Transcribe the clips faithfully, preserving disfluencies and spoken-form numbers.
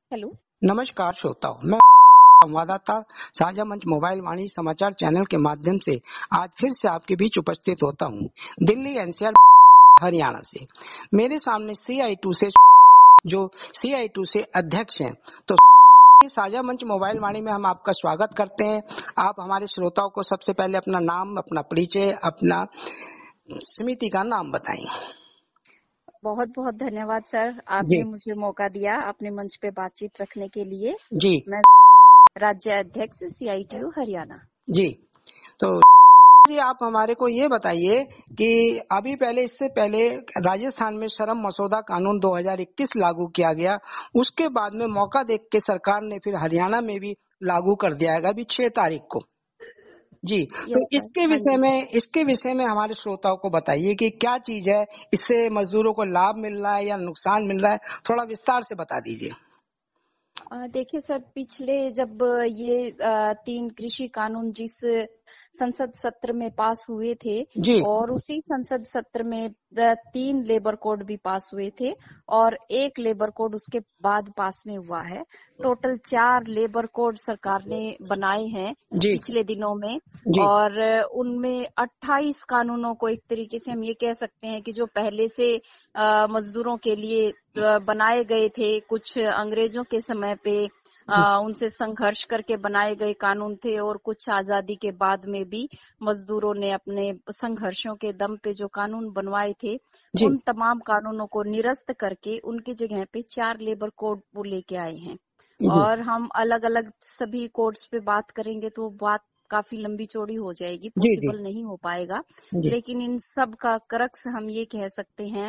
Hello. नमस्कार श्रोताओं, मैं संवाददाता साझा मंच मोबाइल वाणी समाचार चैनल के माध्यम से आज फिर से आपके बीच उपस्थित होता हूं, दिल्ली एनसीआर हरियाणा से। मेरे सामने सी आई टू से जो सी आई टू से अध्यक्ष हैं, तो साझा मंच मोबाइल वाणी में हम आपका स्वागत करते हैं। आप हमारे श्रोताओं को सबसे पहले अपना नाम, अपना परिचय, अपना समिति का नाम बताएं। बहुत बहुत धन्यवाद सर, आपने जी मुझे मौका दिया अपने मंच पे बातचीत रखने के लिए। जी मैं राज्य अध्यक्ष C I T U Haryana. जी तो जी आप हमारे को ये बताइए कि अभी पहले इससे पहले राजस्थान में श्रम मसौदा कानून दो हज़ार इक्कीस लागू किया गया, उसके बाद में मौका देख के सरकार ने फिर हरियाणा में भी लागू कर दिया है अभी छह तारीख को। जी, तो यस सर। इसके हाँ विषय जी। में इसके विषय में हमारे श्रोताओं को बताइए कि क्या चीज है, इससे मजदूरों को लाभ मिल रहा है या नुकसान मिल रहा है, थोड़ा विस्तार से बता दीजिए। आ, देखिए सर, पिछले जब ये आ, तीन कृषि कानून जिस संसद सत्र में पास हुए थे, जी और उसी संसद सत्र में द- तीन लेबर कोड भी पास हुए थे और एक लेबर कोड उसके बाद पास में हुआ है। टोटल चार लेबर कोड सरकार ने बनाए हैं जी पिछले दिनों में, जी और उनमें अट्ठाईस कानूनों को एक तरीके से हम ये कह सकते हैं कि जो पहले से आ, मजदूरों के लिए आ, बनाए गए थे, कुछ अंग्रेजों के समय पे आ, उनसे संघर्ष करके बनाए गए कानून थे, और कुछ आजादी के बाद में भी मजदूरों ने अपने संघर्षों के दम पे जो कानून बनवाए थे, जी उन तमाम कानूनों को निरस्त करके उनकी जगह पे चार लेबर कोड वो लेके आए हैं। जी और हम अलग अलग सभी कोड्स पे बात करेंगे तो बात काफी लंबी चौड़ी हो जाएगी, जी जी पॉसिबल नहीं हो पाएगा। जी लेकिन इन सब का क्रक्स हम ये कह सकते हैं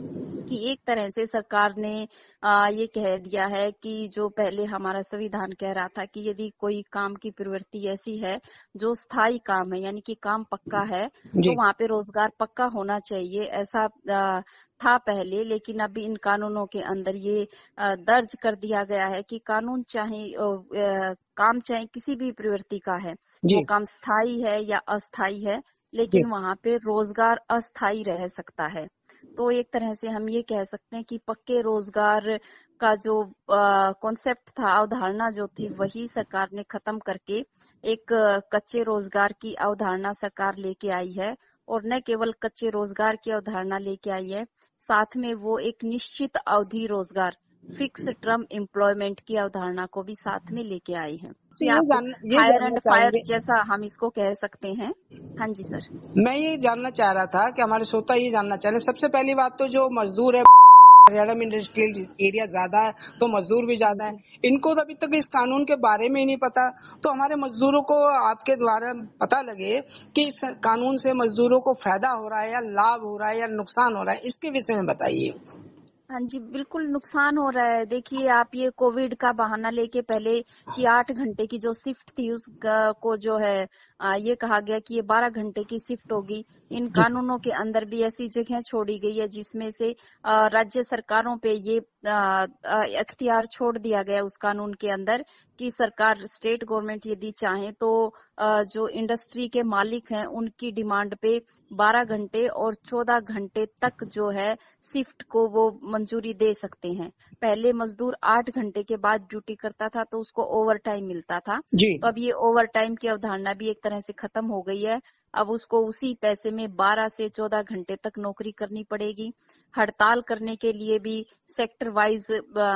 कि एक तरह से सरकार ने आ, ये कह दिया है कि जो पहले हमारा संविधान कह रहा था कि यदि कोई काम की प्रवृत्ति ऐसी है जो स्थायी काम है, यानी कि काम पक्का है, तो जी वहां पे रोजगार पक्का होना चाहिए, ऐसा आ, था पहले। लेकिन अभी इन कानूनों के अंदर ये आ, दर्ज कर दिया गया है कि कानून चाहे आ, आ, काम चाहे किसी भी प्रवृत्ति का है, वो जी काम स्थायी है या अस्थायी है, जी लेकिन वहां पे रोजगार अस्थायी रह सकता है। तो एक तरह से हम ये कह सकते हैं कि पक्के रोजगार का जो कॉन्सेप्ट था, अवधारणा जो थी, वही सरकार ने खत्म करके एक अ, कच्चे रोजगार की अवधारणा सरकार लेके आई है। और न केवल कच्चे रोजगार की अवधारणा लेके आई है, साथ में वो एक निश्चित अवधि रोजगार, फिक्स टर्म एम्प्लॉयमेंट की अवधारणा को भी साथ में लेके आई है। तो कि ये आप जान ये हायर जानना एंड फायर चाहेंगे, जैसा हम इसको कह सकते हैं। हाँ जी सर। मैं ये जानना चाह रहा था कि हमारे श्रोता ये जानना चाह रहे हैं, सबसे पहली बात तो जो मजदूर है हरियाणा में इंडस्ट्रियल एरिया ज्यादा है तो मजदूर भी हाँ ज्यादा है, जी। इनको तो अभी तक इस कानून के बारे में ही नहीं पता। तो हमारे मजदूरों को आपके द्वारा पता लगे कि इस कानून से मजदूरों को फायदा हो रहा है या लाभ हो रहा है या नुकसान हो रहा है, इसके विषय में बताइए। हाँ जी, बिल्कुल नुकसान हो रहा है। देखिए, आप ये कोविड का बहाना लेके पहले कि आठ घंटे की जो शिफ्ट थी उस क- को जो है आ, ये कहा गया कि ये बारह घंटे की शिफ्ट होगी। इन जी कानूनों के अंदर भी ऐसी जगह छोड़ी गई है जिसमें से आ, राज्य सरकारों पे ये आ, आ, इख्तियार छोड़ दिया गया उस कानून के अंदर कि सरकार, स्टेट गवर्नमेंट यदि चाहे तो आ, जो इंडस्ट्री के मालिक हैं उनकी डिमांड पे बारह घंटे और चौदह घंटे तक जो है शिफ्ट को वो मंजूरी दे सकते हैं। पहले मजदूर आठ घंटे के बाद ड्यूटी करता था तो उसको ओवर टाइम मिलता था। जी तो अब ये ओवर टाइम की अवधारणा भी एक तरह से खत्म हो गई है। अब उसको उसी पैसे में बारह से चौदह घंटे तक नौकरी करनी पड़ेगी। हड़ताल करने के लिए भी सेक्टर वाइज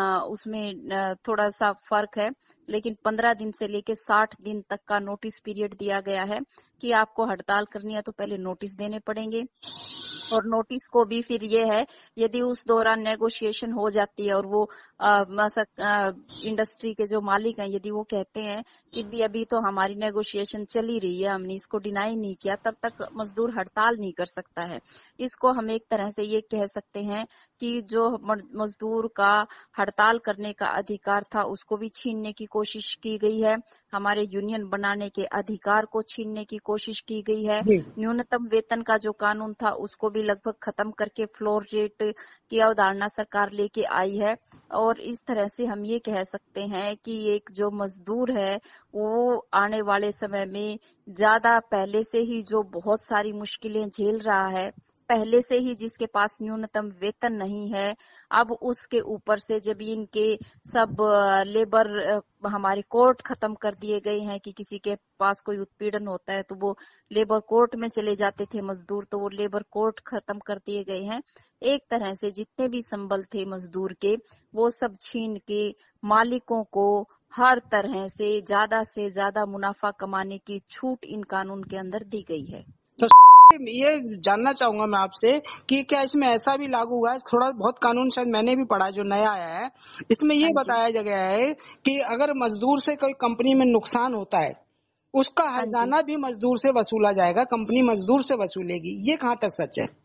उसमें अ, थोड़ा सा फर्क है, लेकिन पंद्रह दिन से लेके साठ दिन तक का नोटिस पीरियड दिया गया है कि आपको हड़ताल करनी है तो पहले नोटिस देने पड़ेंगे। और नोटिस को भी फिर ये है, यदि उस दौरान नेगोशिएशन हो जाती है और वो आ, इंडस्ट्री के जो मालिक हैं यदि वो कहते हैं कि भी अभी तो हमारी नेगोशिएशन चल ही रही है, हमने इसको डिनाई नहीं किया, तब तक मजदूर हड़ताल नहीं कर सकता है। इसको हम एक तरह से ये कह सकते हैं कि जो मजदूर का हड़ताल करने का अधिकार था उसको भी छीनने की कोशिश की गई है। हमारे यूनियन बनाने के अधिकार को छीनने की कोशिश की गई है। जी न्यूनतम वेतन का जो कानून था उसको भी लगभग खत्म करके फ्लोर रेट की अवधारणा सरकार लेके आई है। और इस तरह से हम ये कह सकते हैं कि एक जो मजदूर है वो आने वाले समय में ज्यादा पहले से ही जो बहुत सारी मुश्किलें झेल रहा है, पहले से ही जिसके पास न्यूनतम वेतन नहीं है, अब उसके ऊपर से जब इनके सब लेबर हमारे कोर्ट खत्म कर दिए गए हैं कि किसी के पास कोई उत्पीड़न होता है तो वो लेबर कोर्ट में चले जाते थे मजदूर, तो वो लेबर कोर्ट खत्म कर दिए गए हैं। एक तरह से जितने भी संबल थे मजदूर के वो सब छीन के मालिकों को हर तरह से ज्यादा से ज्यादा मुनाफा कमाने की छूट इन कानून के अंदर दी गई है। तो ये जानना चाहूंगा मैं आपसे कि क्या इसमें ऐसा भी लागू हुआ है, थोड़ा बहुत कानून शायद मैंने भी पढ़ा जो नया आया है, इसमें ये बताया गया है कि अगर मजदूर से कोई कंपनी में नुकसान होता है उसका हर्जाना भी मजदूर से वसूला जाएगा, कंपनी मजदूर से वसूलेगी, ये कहाँ तक सच है?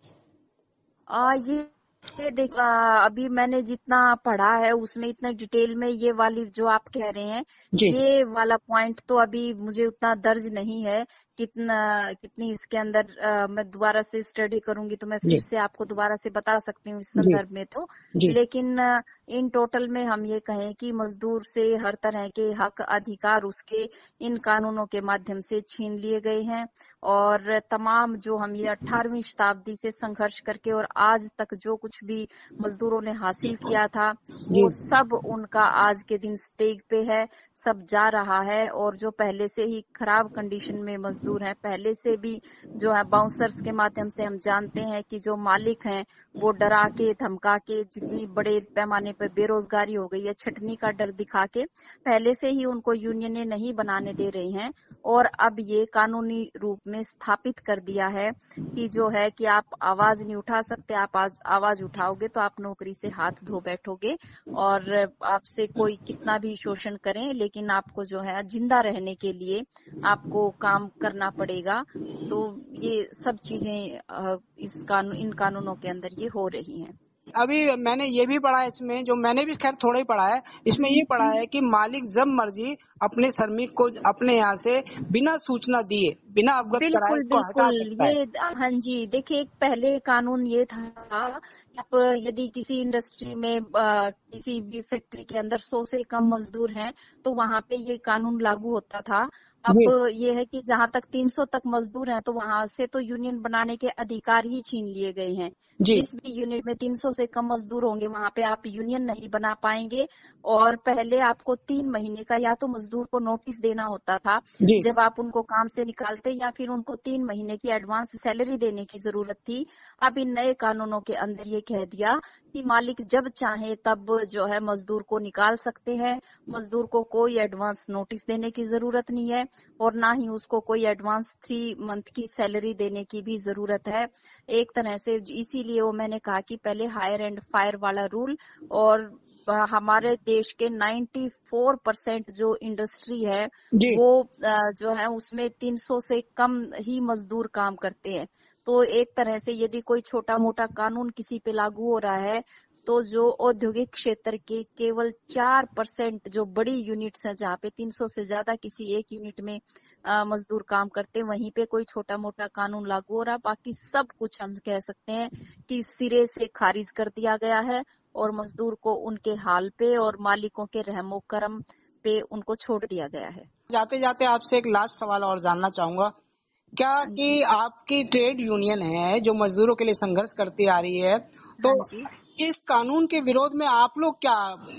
आ, ये ये देख अभी मैंने जितना पढ़ा है उसमें इतना डिटेल में ये वाली जो आप कह रहे हैं ये वाला पॉइंट तो अभी मुझे उतना दर्ज नहीं है, कितना कितनी इसके अंदर आ, मैं दोबारा से स्टडी करूंगी तो मैं फिर से आपको दोबारा से बता सकती हूँ इस संदर्भ में तो। लेकिन इन टोटल में हम ये कहें कि मजदूर से हर तरह के हक अधिकार उसके इन कानूनों के माध्यम से छीन लिए गए हैं, और तमाम जो हम ये अठारहवीं शताब्दी से संघर्ष करके और आज तक जो कुछ भी मजदूरों ने हासिल किया था वो सब उनका आज के दिन स्टेज पे है, सब जा रहा है। और जो पहले से ही खराब कंडीशन में मजदूर हैं, पहले से भी जो है बाउंसर्स के माध्यम से हम जानते हैं कि जो मालिक हैं वो डरा के धमका के, जितनी बड़े पैमाने पर बेरोजगारी हो गई है, छटनी का डर दिखा के पहले से ही उनको यूनियनें नहीं बनाने दे रही हैं। और अब ये कानूनी रूप में स्थापित कर दिया है कि जो है कि आप आवाज नहीं उठा सकते, आप आवाज उठाओगे तो आप नौकरी से हाथ धो बैठोगे और आपसे कोई कितना भी शोषण करें लेकिन आपको जो है जिंदा रहने के लिए आपको काम करना पड़ेगा। तो ये सब चीजें इस कानून इन कानूनों के अंदर ये हो रही हैं। अभी मैंने ये भी पढ़ा है इसमें, जो मैंने भी खैर थोड़ा ही पढ़ा है, इसमें ये पढ़ा है कि मालिक जब मर्जी अपने श्रमिक को अपने यहाँ से बिना सूचना दिए, बिना अवगत कराए बिल्कुल बिल्कुल ये हाँ जी, देखिए एक पहले कानून ये था कि आप यदि किसी इंडस्ट्री में आ, किसी भी फैक्ट्री के अंदर सौ से कम मजदूर हैं तो वहाँ पे ये कानून लागू होता था। अब ये है कि जहाँ तक तीन सौ तक मजदूर हैं तो वहाँ से तो यूनियन बनाने के अधिकार ही छीन लिए गए हैं। जिस भी यूनिट में तीन सौ से कम मजदूर होंगे वहाँ पे आप यूनियन नहीं बना पाएंगे। और पहले आपको तीन महीने का या तो मजदूर को नोटिस देना होता था जब आप उनको काम से निकालते, या फिर उनको तीन महीने की एडवांस सैलरी देने की जरूरत थी। अब इन नए कानूनों के अंदर ये कह दिया कि मालिक जब चाहे तब जो है मजदूर को निकाल सकते हैं। मजदूर को कोई एडवांस नोटिस देने की जरूरत नहीं है और ना ही उसको कोई एडवांस थ्री मंथ की सैलरी देने की भी जरूरत है। एक तरह से इसीलिए वो मैंने कहा कि पहले हायर एंड फायर वाला रूल, और हमारे देश के चौरानवे परसेंट जो इंडस्ट्री है वो जो है उसमें तीन सौ से कम ही मजदूर काम करते हैं। तो एक तरह से यदि कोई छोटा मोटा कानून किसी पे लागू हो रहा है तो जो औद्योगिक क्षेत्र के केवल चार परसेंट जो बड़ी यूनिट्स हैं जहाँ पे तीन सौ से ज्यादा किसी एक यूनिट में मजदूर काम करते हैं वहीं पे कोई छोटा मोटा कानून लागू हो रहा है। बाकी सब कुछ हम कह सकते हैं कि सिरे से खारिज कर दिया गया है और मजदूर को उनके हाल पे और मालिकों के रहमो करम पे उनको छोड़ दिया गया है। जाते जाते आपसे एक लास्ट सवाल और जानना चाहूंगा, क्या कि आपकी ट्रेड यूनियन है जो मजदूरों के लिए संघर्ष करती आ रही है, तो इस कानून के विरोध में आप लोग क्या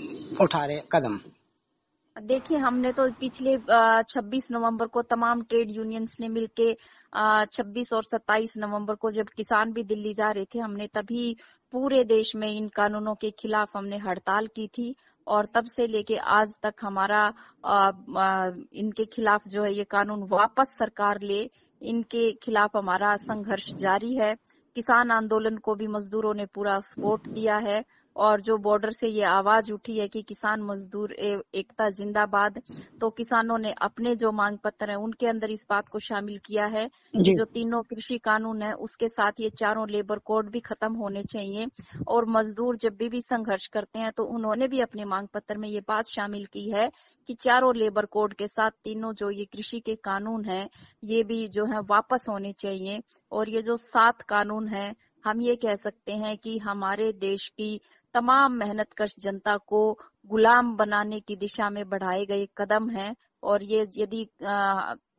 उठा रहे कदम? देखिए हमने तो पिछले छब्बीस नवंबर को तमाम ट्रेड यूनियंस ने मिलके छब्बीस और सत्ताईस नवंबर को जब किसान भी दिल्ली जा रहे थे हमने तभी पूरे देश में इन कानूनों के खिलाफ हमने हड़ताल की थी। और तब से लेके आज तक हमारा आ, आ, इनके खिलाफ जो है ये कानून वापस सरकार ले, इनके खिलाफ हमारा संघर्ष जारी है। किसान आंदोलन को भी मजदूरों ने पूरा सपोर्ट दिया है और जो बॉर्डर से ये आवाज उठी है कि किसान मजदूर एकता जिंदाबाद, तो किसानों ने अपने जो मांग पत्र है उनके अंदर इस बात को शामिल किया है कि जो तीनों कृषि कानून है उसके साथ ये चारों लेबर कोड भी खत्म होने चाहिए। और मजदूर जब भी भी संघर्ष करते हैं तो उन्होंने भी अपने मांग पत्र में ये बात शामिल की है कि चारों लेबर कोड के साथ तीनों जो ये कृषि के कानून है ये भी जो है वापस होने चाहिए। और ये जो सात कानून है हम ये कह सकते हैं कि हमारे देश की तमाम मेहनतकश जनता को गुलाम बनाने की दिशा में बढ़ाए गए कदम हैं। और ये यदि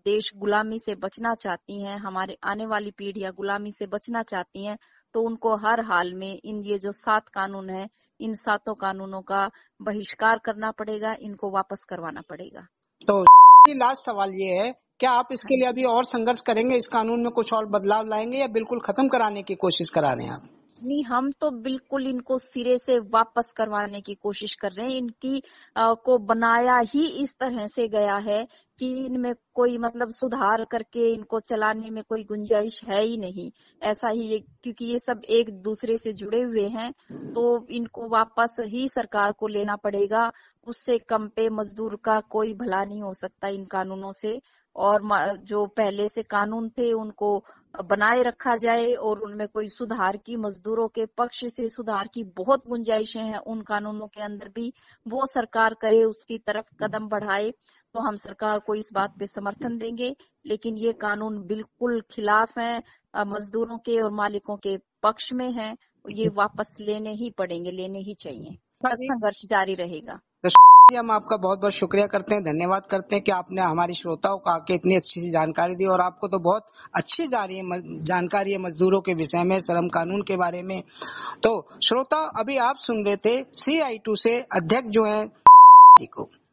देश गुलामी से बचना चाहती हैं, हमारे आने वाली पीढ़ियां गुलामी से बचना चाहती हैं, तो उनको हर हाल में इन ये जो सात कानून है, इन सातों कानूनों का बहिष्कार करना पड़ेगा, इनको वापस करवाना पड़ेगा। तो लास्ट सवाल ये है, क्या आप इसके लिए अभी और संघर्ष करेंगे, इस कानून में कुछ और बदलाव लाएंगे या बिल्कुल खत्म कराने की कोशिश करा रहे हैं आप? नहीं, हम तो बिल्कुल इनको सिरे से वापस करवाने की कोशिश कर रहे हैं। इनकी आ, को बनाया ही इस तरह से गया है कि इनमें कोई मतलब सुधार करके इनको चलाने में कोई गुंजाइश है ही नहीं। ऐसा ही ये, क्योंकि ये सब एक दूसरे से जुड़े हुए हैं, तो इनको वापस ही सरकार को लेना पड़ेगा। उससे कम पे मजदूर का कोई भला नहीं हो सकता इन कानूनों से। और जो पहले से कानून थे उनको बनाए रखा जाए और उनमें कोई सुधार की, मजदूरों के पक्ष से सुधार की बहुत गुंजाइशें हैं उन कानूनों के अंदर भी, वो सरकार करे, उसकी तरफ कदम बढ़ाए, तो हम सरकार को इस बात पे समर्थन देंगे। लेकिन ये कानून बिल्कुल खिलाफ हैं, मजदूरों के और मालिकों के पक्ष में हैं। ये वापस लेने ही पड़ेंगे, लेने ही चाहिए। संघर्ष जारी रहेगा। हम आपका बहुत बहुत शुक्रिया करते हैं, धन्यवाद करते हैं कि आपने हमारे श्रोताओं को आके इतनी अच्छी सी जानकारी दी। और आपको तो बहुत अच्छी जा रही है जानकारी है मजदूरों के विषय में, श्रम कानून के बारे में। तो श्रोता, अभी आप सुन रहे थे सी आई टू से अध्यक्ष जो है जी को।